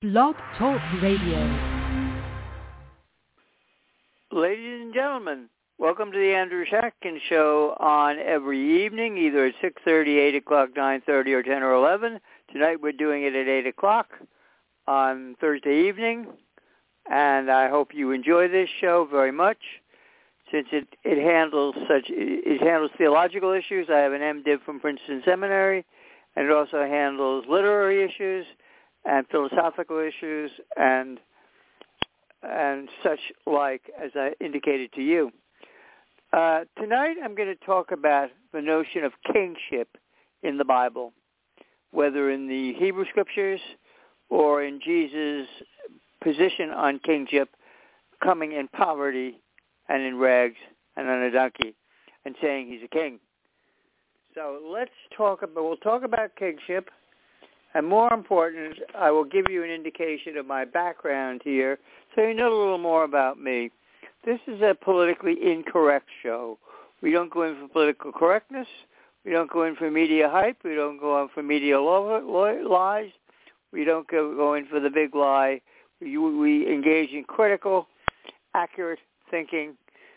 Blog Talk Radio. Ladies and gentlemen, welcome to the Andrew Shackkin Show on every evening, either at 6:30, 8 o'clock, 9:30, or 10 or 11. Tonight we're doing it at 8 o'clock on Thursday evening, and I hope you enjoy this show very much. Since it handles theological issues, I have an MDiv from Princeton Seminary, and it also handles literary issues and philosophical issues and such like, as I indicated to you. Tonight I'm going to talk about the notion of kingship in the Bible, whether in the Hebrew Scriptures or in Jesus' position on kingship, coming in poverty and in rags and on a donkey and saying he's a king. So we'll talk about kingship, and more important, I will give you an indication of my background here so you know a little more about me. This is a politically incorrect show. We don't go in for political correctness. We don't go in for media hype. We don't go in for media lies. We don't go in for the big lie. We engage in critical, accurate thinking,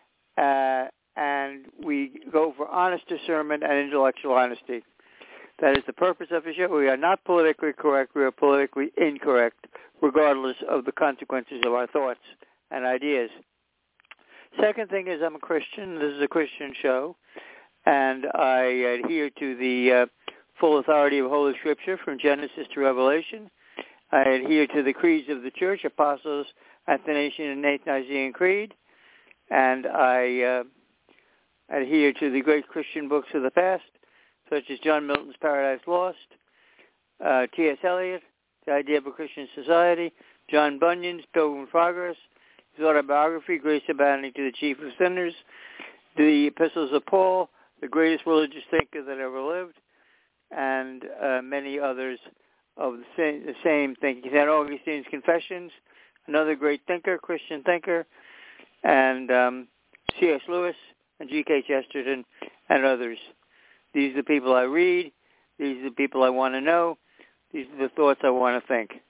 and we go for honest discernment and intellectual honesty. That is the purpose of the show. We are not politically correct. We are politically incorrect, regardless of the consequences of our thoughts and ideas. Second thing is I'm a Christian. This is a Christian show, and I adhere to the full authority of Holy Scripture from Genesis to Revelation. I adhere to the creeds of the Church, Apostles, Athanasian, and Nicene Creed, and I adhere to the great Christian books of the past, such as John Milton's Paradise Lost, T.S. Eliot, The Idea of a Christian Society, John Bunyan's Pilgrim's Progress, his autobiography, Grace Abounding to the Chief of Sinners, the Epistles of Paul, the greatest religious thinker that ever lived, and many others of the same thinking. St. Augustine's Confessions, another great thinker, Christian thinker, and C.S. Lewis and G.K. Chesterton and others. These are the people I read. These are the people I want to know. These are the thoughts I want to think.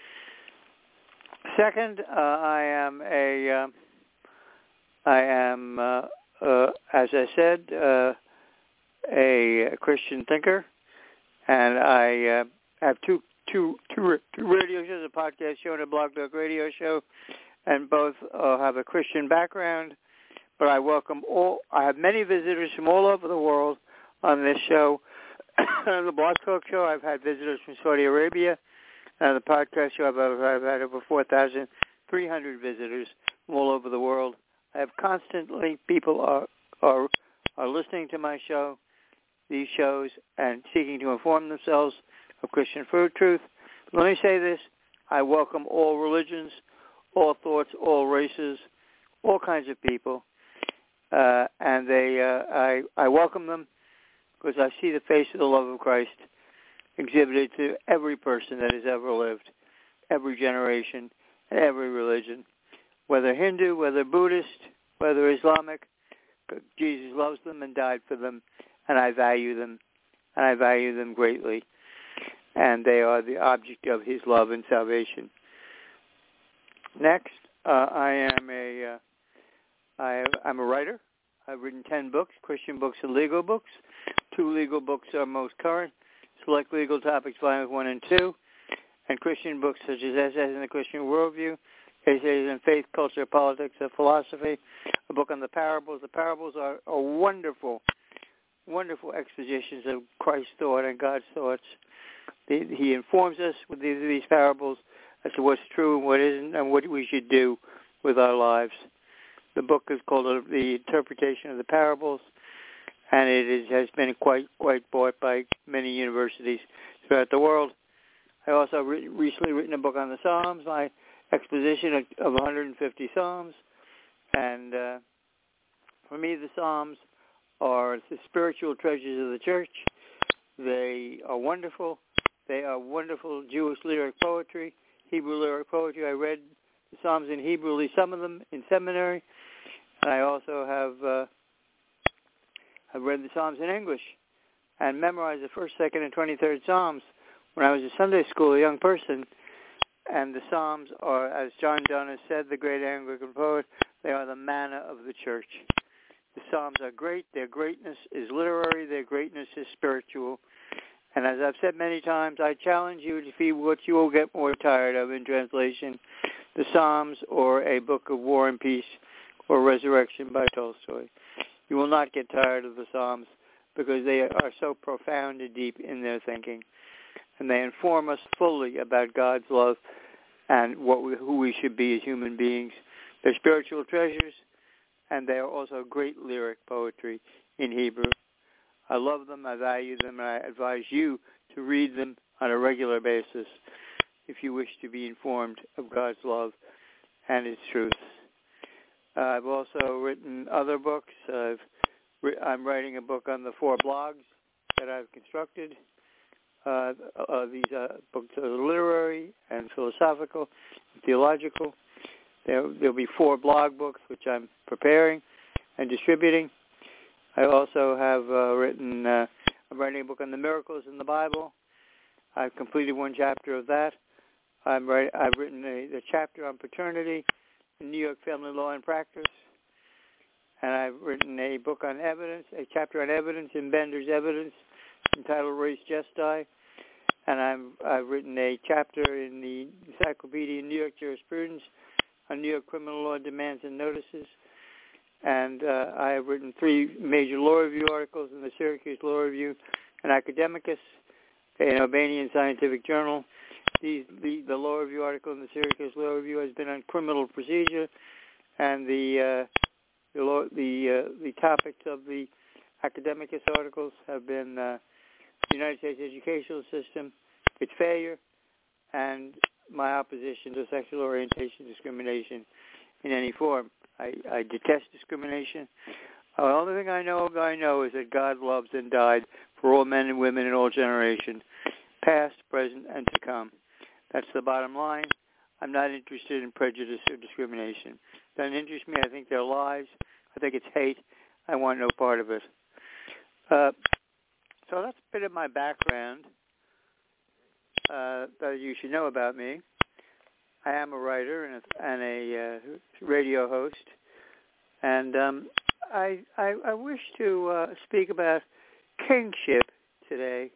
Second, I am, as I said, a Christian thinker, and I have two radio shows, a podcast show and a Blog Talk Radio show, and both have a Christian background. But I welcome all. I have many visitors from all over the world on this show. On the Blog Talk show, I've had visitors from Saudi Arabia. On the podcast show, I've had over 4,300 visitors from all over the world. I have constantly people are listening to my show, these shows, and seeking to inform themselves of Christian truth. Let me say this: I welcome all religions, all thoughts, all races, all kinds of people, and I welcome them, because I see the face of the love of Christ exhibited to every person that has ever lived, every generation, and every religion, whether Hindu, whether Buddhist, whether Islamic. Jesus loves them and died for them, and I value them, and I value them greatly, and they are the object of his love and salvation. Next, I'm a writer. I've written 10 books, Christian books and legal books. 2 legal books are most current, Select Legal Topics, Volumes 1 and 2, and Christian books such as Essays in the Christian Worldview, Essays in Faith, Culture, Politics, and Philosophy, a book on the parables. The parables are wonderful, wonderful expositions of Christ's thought and God's thoughts. He informs us with these parables as to what's true and what isn't, and what we should do with our lives. The book is called The Interpretation of the Parables, and it has been quite bought by many universities throughout the world. I also recently written a book on the Psalms, my exposition of 150 Psalms, and for me the Psalms are the spiritual treasures of the church. They are wonderful. They are wonderful Jewish lyric poetry, Hebrew lyric poetry. I read the Psalms in Hebrew, at least some of them, in seminary. And I also have read the Psalms in English and memorized the 1st, 2nd, and 23rd Psalms when I was in Sunday school, a young person. And the Psalms are, as John Donne has said, the great Anglican poet, they are the manna of the church. The Psalms are great. Their greatness is literary. Their greatness is spiritual. And as I've said many times, I challenge you to see what you will get more tired of in translation, the Psalms or a book of War and Peace or Resurrection by Tolstoy. You will not get tired of the Psalms because they are so profound and deep in their thinking. And they inform us fully about God's love and who we should be as human beings. They're spiritual treasures, and they are also great lyric poetry in Hebrew. I love them, I value them, and I advise you to read them on a regular basis if you wish to be informed of God's love and His truth. I've also written other books. I'm writing a book on the 4 blogs that I've constructed. These books are literary and philosophical and theological. There'll be 4 blog books which I'm preparing and distributing. I also have I'm writing a book on the miracles in the Bible. I've completed 1 chapter of that. I've written a chapter on paternity in New York Family Law and Practice. And I've written a book on evidence, a chapter on evidence in Bender's Evidence entitled Res Gestae. And I've written a chapter in the Encyclopedia of New York Jurisprudence on New York criminal law demands and notices. And I have written 3 major law review articles in the Syracuse Law Review and Academicus, an Albanian scientific journal. The law review article in the Syracuse Law Review has been on criminal procedure, and the topics of the Academicus articles have been the United States educational system, its failure, and my opposition to sexual orientation discrimination in any form. I detest discrimination. The only thing I know is that God loves and died for all men and women in all generations, past, present, and to come. That's the bottom line. I'm not interested in prejudice or discrimination. It doesn't interest me. I think they're lies. I think it's hate. I want no part of it. So that's a bit of my background that you should know about me. I am a writer and a radio host, and I wish to speak about kingship today.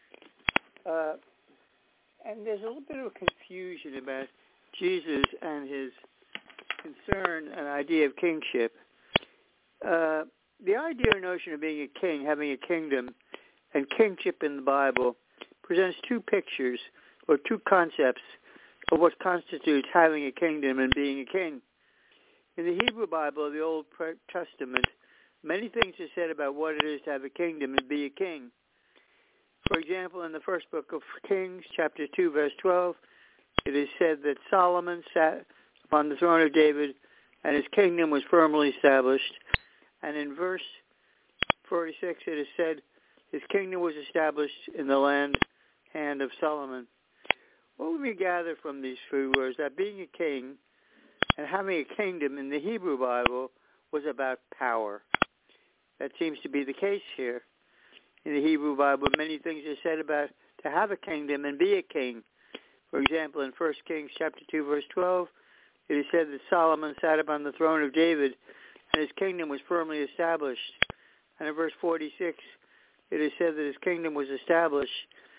And there's a little bit of confusion about Jesus and his concern and idea of kingship. The idea or notion of being a king, having a kingdom, and kingship in the Bible presents 2 pictures or 2 concepts of what constitutes having a kingdom and being a king. In the Hebrew Bible, the Old Testament, many things are said about what it is to have a kingdom and be a king. For example, in the first book of Kings, chapter 2, verse 12, it is said that Solomon sat upon the throne of David and his kingdom was firmly established. And in verse 46, it is said his kingdom was established in the hand of Solomon. What we gather from these 3 words that being a king and having a kingdom in the Hebrew Bible was about power. That seems to be the case here. In the Hebrew Bible, many things are said about to have a kingdom and be a king. For example, in 1 Kings chapter 2, verse 12, it is said that Solomon sat upon the throne of David and his kingdom was firmly established. And in verse 46, it is said that his kingdom was established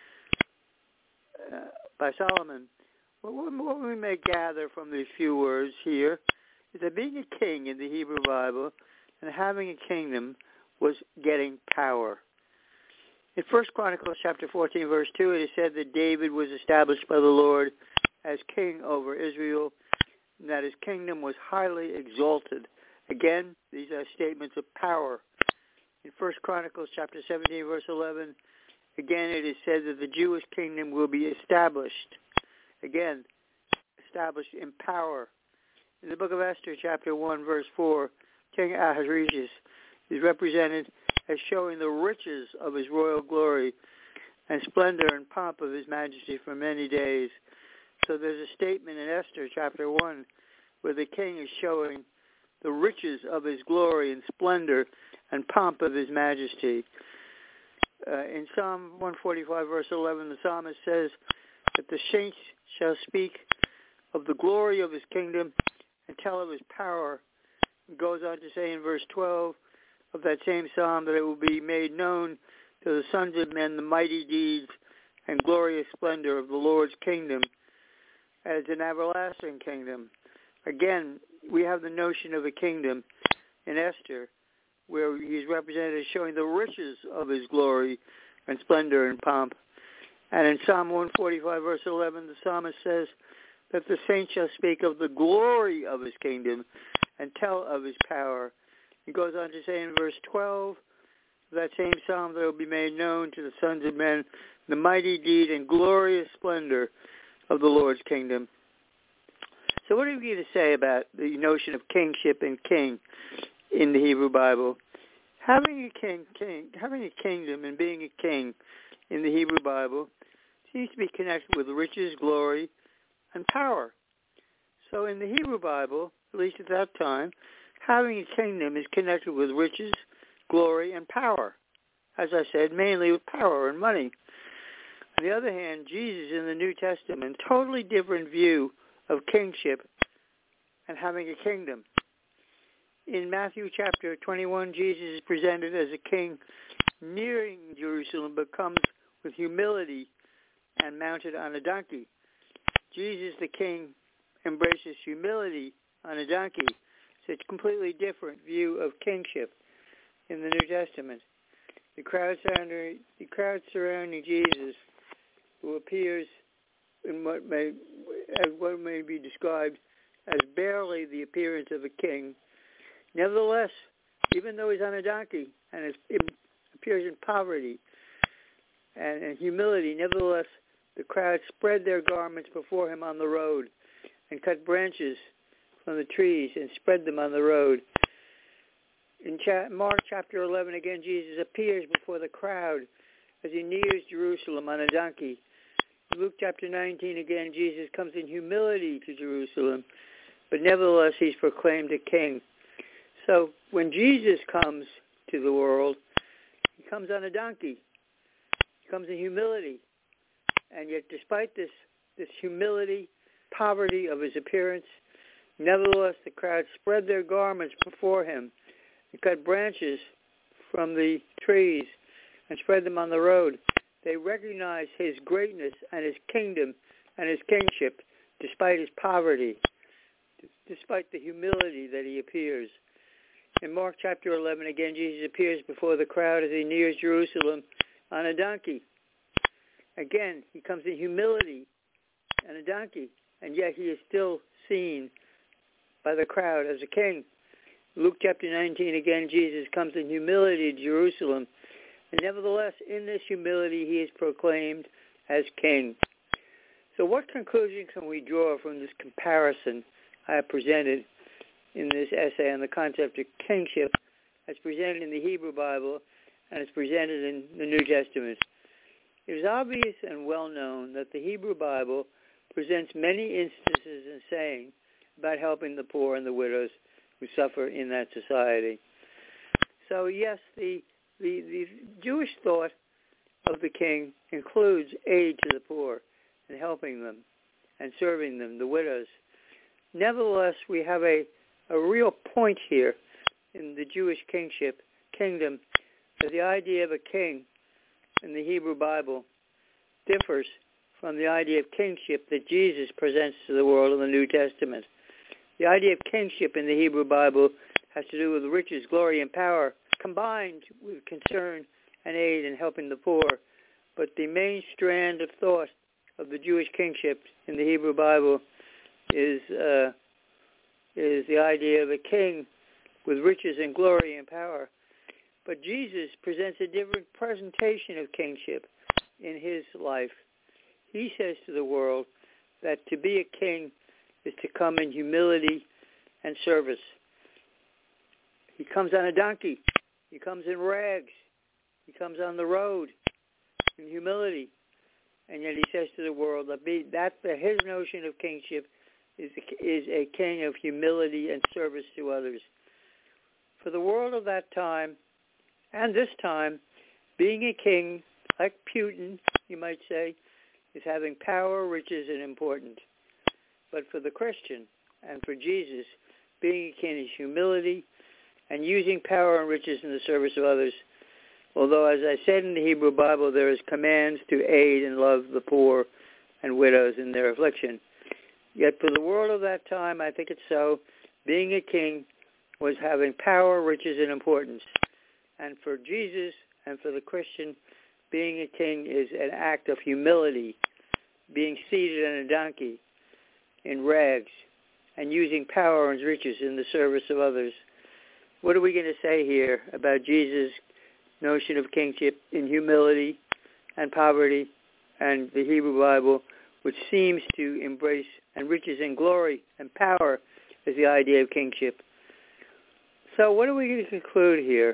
by Solomon. What we may gather from these few words here is that being a king in the Hebrew Bible and having a kingdom was getting power. In 1 Chronicles chapter 14, verse 2, it is said that David was established by the Lord as king over Israel, and that his kingdom was highly exalted. Again, these are statements of power. In 1 Chronicles chapter 17, verse 11, again it is said that the Jewish kingdom will be established. Again, established in power. In the book of Esther, chapter 1, verse 4, King Ahasuerus is represented as showing the riches of his royal glory and splendor and pomp of his majesty for many days. So there's a statement in Esther, chapter 1, where the king is showing the riches of his glory and splendor and pomp of his majesty. In Psalm 145, verse 11, the psalmist says that the saints shall speak of the glory of his kingdom and tell of his power. It goes on to say in verse 12 of that same psalm that it will be made known to the sons of men the mighty deeds and glorious splendor of the Lord's kingdom as an everlasting kingdom. Again, we have the notion of a kingdom in Esther, where he's represented as showing the riches of his glory and splendor and pomp. And in Psalm 145, verse 11, the psalmist says that the saints shall speak of the glory of his kingdom and tell of his power. He goes on to say in verse 12, that same psalm, that will be made known to the sons of men the mighty deed and glorious splendor of the Lord's kingdom. So what are we going to say about the notion of kingship and king in the Hebrew Bible? Having a kingdom and being a king in the Hebrew Bible seems to be connected with riches, glory, and power. So in the Hebrew Bible, at least at that time, having a kingdom is connected with riches, glory, and power. As I said, mainly with power and money. On the other hand, Jesus in the New Testament, totally different view of kingship and having a kingdom. In Matthew chapter 21, Jesus is presented as a king nearing Jerusalem, but comes with humility and mounted on a donkey. Jesus the king embraces humility on a donkey. So it's a completely different view of kingship in the New Testament. The crowd surrounding Jesus, who appears in what may be described as barely the appearance of a king, nevertheless, even though he's on a donkey and appears in poverty and humility, nevertheless, the crowd spread their garments before him on the road and cut branches from the trees and spread them on the road. In Mark chapter 11, again, Jesus appears before the crowd as he nears Jerusalem on a donkey. In Luke chapter 19, again, Jesus comes in humility to Jerusalem, but nevertheless, he's proclaimed a king. So when Jesus comes to the world, he comes on a donkey. He comes in humility. And yet, despite this humility, poverty of his appearance, nevertheless, the crowd spread their garments before him and cut branches from the trees and spread them on the road. They recognize his greatness and his kingdom and his kingship despite his poverty, despite the humility that he appears. In Mark chapter 11, again, Jesus appears before the crowd as he nears Jerusalem on a donkey. Again, he comes in humility and a donkey, and yet he is still seen by the crowd as a king. Luke chapter 19, again, Jesus comes in humility to Jerusalem, and nevertheless, in this humility, he is proclaimed as king. So what conclusion can we draw from this comparison I have presented in this essay on the concept of kingship as presented in the Hebrew Bible and as presented in the New Testament? It is obvious and well known that the Hebrew Bible presents many instances and sayings about helping the poor and the widows who suffer in that society. So yes, the Jewish thought of the king includes aid to the poor and helping them and serving them, the widows. Nevertheless, we have a real point here in the Jewish kingdom, that the idea of a king in the Hebrew Bible differs from the idea of kingship that Jesus presents to the world in the New Testament. The idea of kingship in the Hebrew Bible has to do with riches, glory, and power, combined with concern and aid in helping the poor. But the main strand of thought of the Jewish kingship in the Hebrew Bible is the idea of a king with riches and glory and power. But Jesus presents a different presentation of kingship in his life. He says to the world that to be a king is to come in humility and service. He comes on a donkey. He comes in rags. He comes on the road in humility. And yet he says to the world that his notion of kingship is a king of humility and service to others. For the world of that time and this time, being a king, like Putin, you might say, is having power, riches, and importance. But for the Christian and for Jesus, being a king is humility and using power and riches in the service of others. Although, as I said in the Hebrew Bible, there is commands to aid and love the poor and widows in their affliction. Yet for the world of that time, I think it's so, being a king was having power, riches, and importance. And for Jesus and for the Christian, being a king is an act of humility, being seated on a donkey in rags and using power and riches in the service of others. What are we going to say here about Jesus' notion of kingship in humility and poverty and the Hebrew Bible, which seems to embrace and riches and glory and power as the idea of kingship? So what are we going to conclude here?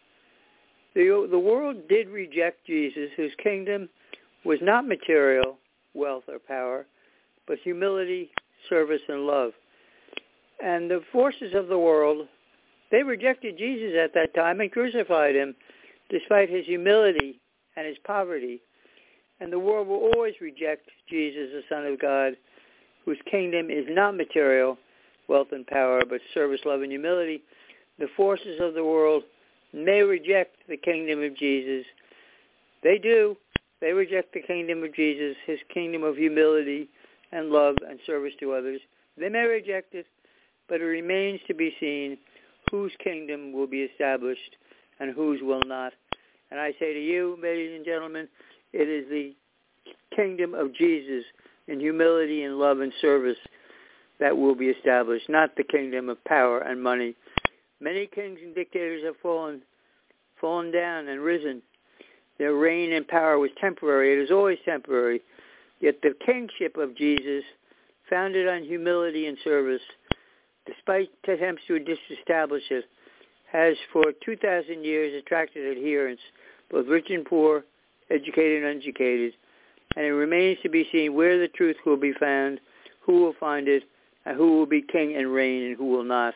The world did reject Jesus, whose kingdom was not material, wealth, or power, but humility, service, and love. And the forces of the world, they rejected Jesus at that time and crucified him, despite his humility and his poverty. And the world will always reject Jesus, the Son of God, whose kingdom is not material, wealth, and power, but service, love, and humility. The forces of the world may reject the kingdom of Jesus. They do. They reject the kingdom of Jesus, his kingdom of humility and love and service to others. They may reject it, but it remains to be seen whose kingdom will be established and whose will not. And I say to you, ladies and gentlemen, it is the kingdom of Jesus in humility and love and service that will be established, not the kingdom of power and money. Many kings and dictators have fallen down and risen. Their reign and power was temporary. It is always temporary. Yet the kingship of Jesus, founded on humility and service, despite attempts to disestablish it, has for 2,000 years attracted adherents, both rich and poor, educated and uneducated, and it remains to be seen where the truth will be found, who will find it, and who will be king and reign and who will not.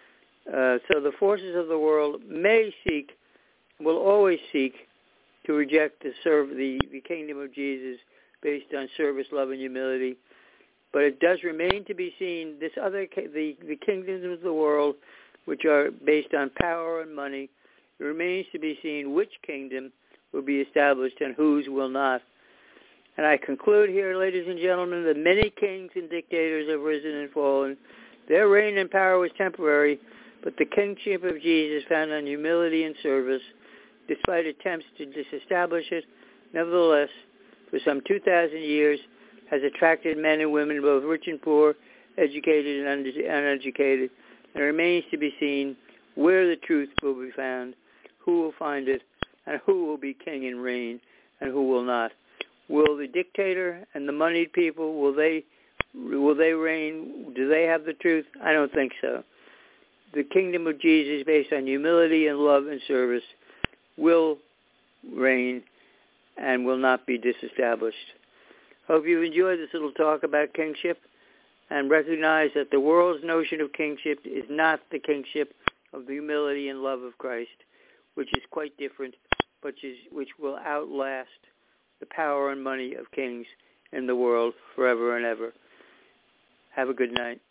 So the forces of the world may seek, will always seek, to reject the kingdom of Jesus based on service, love, and humility. But it does remain to be seen the kingdoms of the world, which are based on power and money. It remains to be seen which kingdom will be established and whose will not. And I conclude here, ladies and gentlemen, that many kings and dictators have risen and fallen. Their reign and power was temporary, but the kingship of Jesus, found on humility and service, despite attempts to disestablish it, nevertheless, for some 2,000 years, has attracted men and women, both rich and poor, educated and uneducated, and it remains to be seen where the truth will be found, who will find it, and who will be king and reign, and who will not. Will the dictator and the moneyed people, will they reign? Do they have the truth? I don't think so. The kingdom of Jesus, based on humility and love and service, will reign and will not be disestablished. Hope you enjoyed this little talk about kingship and recognize that the world's notion of kingship is not the kingship of the humility and love of Christ, which is quite different, which will outlast the power and money of kings in the world forever and ever. Have a good night.